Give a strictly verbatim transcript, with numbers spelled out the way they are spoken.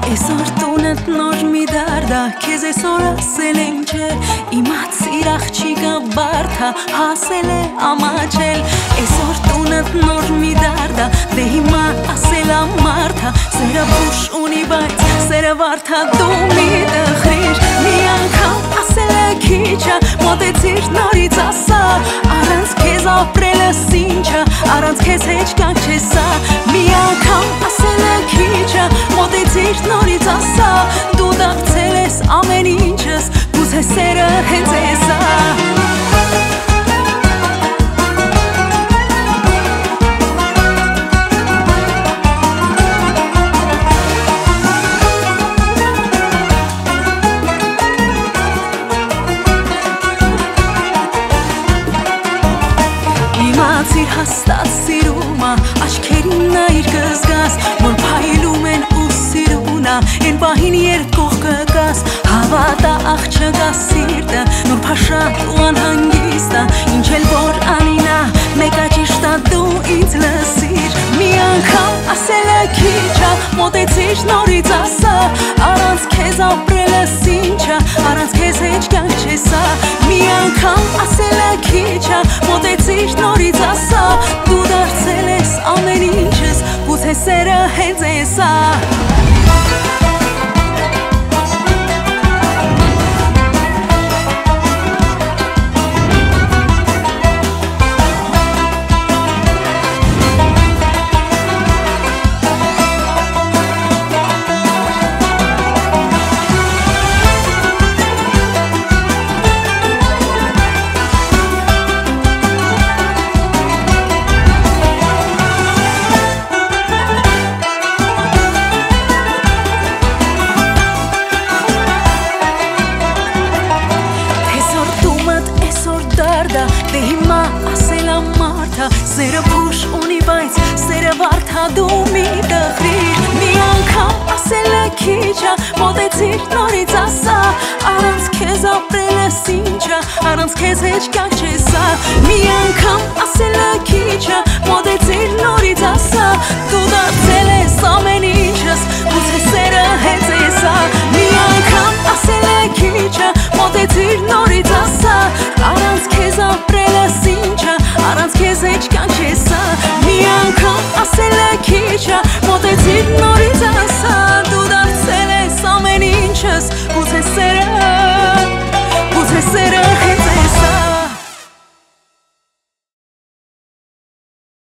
Այսօր տունդ նոր մի դարդա, քեզ այսօր ասել եմ ջեր, իմացիր աղջիկը բարդա, հասել է ամաչել։ Այսօր տունդ նոր մի դարդա, դե հիմա ասել ամարդա, սերը բուշ ունի բայց սերը վարդա, դու մի տխրիր, մի անգամ ասել է քիչը, մոտեցիր նորից ասա, առանց քեզ ապրելը սինչը, առանց քեզ հեչ կյանք չեսա, մի անգամ ասել է քիչը, մոտեցիր նորից ասա, դու դարձել ես ամեն ինչս, գուցե սերը հենց էսա։ Իմացիր հաստատ սիրումա, աչքերին նայիր կզգաս, որ փայլում են ու սիրունա, են պահին երբ կողքը կաս, հավատա աղջկա սիրտը, նոր փաշատ ու անհանգիստա, ինչ էլ որ անինա, մեկա ճիշտա դու ինձ լսիր, մի անգամ ասել է քիչա, մոտեցիր նորից ասա, առանց քեզ ապրելը սինչա, առանց քեզ հեչ կյանք չեսա, մի անգամ ասել է քիչա, մոտեցիր նորից ասա, դու դարձել ես ամեն ինչս, գուցե սերը հենց էսա։ Դե հիմա ասել ամարդա, սերը բուշ ունի բայց սերը վարդա, դու մի տխրիր, մի անգամ ասել է քիչա, մոտեցիր նորից ասա, առանց քեզ ապրելը սինչա, առանց քեզ հեչ կյանք չեսա, մի անգամ ասել է քիչա, մոտեցիր նորից ասա, դու դարձել ես ամեն ինչս, գուցե սերը հենց էսա, մի անգամ ասել է քիչա, մոտեցիր նորից ասա, առանց քեզ ապրելը սինչա, առանց քեզ հեչ կյանք չեսա, մի անգամ ասել է քիչա, մոտեցիր նորից ասա, դու դարձել ես ամեն ինչս, գուցե սերը